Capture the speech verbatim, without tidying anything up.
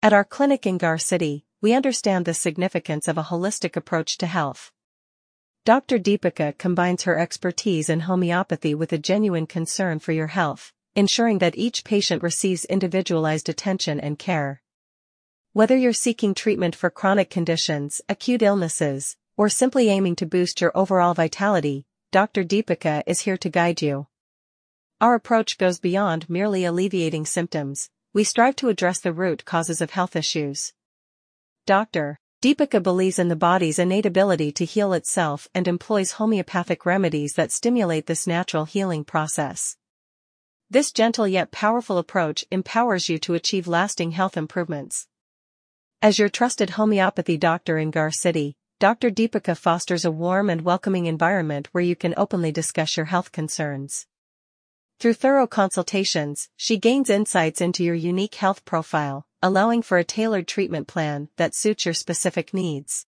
At our clinic in Gar City, we understand the significance of a holistic approach to health. Doctor Deepika combines her expertise in homeopathy with a genuine concern for your health, ensuring that each patient receives individualized attention and care. Whether you're seeking treatment for chronic conditions, acute illnesses, or simply aiming to boost your overall vitality, Doctor Deepika is here to guide you. Our approach goes beyond merely alleviating symptoms. We strive to address the root causes of health issues. Doctor Deepika believes in the body's innate ability to heal itself and employs homeopathic remedies that stimulate this natural healing process. This gentle yet powerful approach empowers you to achieve lasting health improvements. As your trusted homeopathy doctor in Gar City, Doctor Deepika fosters a warm and welcoming environment where you can openly discuss your health concerns. Through thorough consultations, she gains insights into your unique health profile, allowing for a tailored treatment plan that suits your specific needs.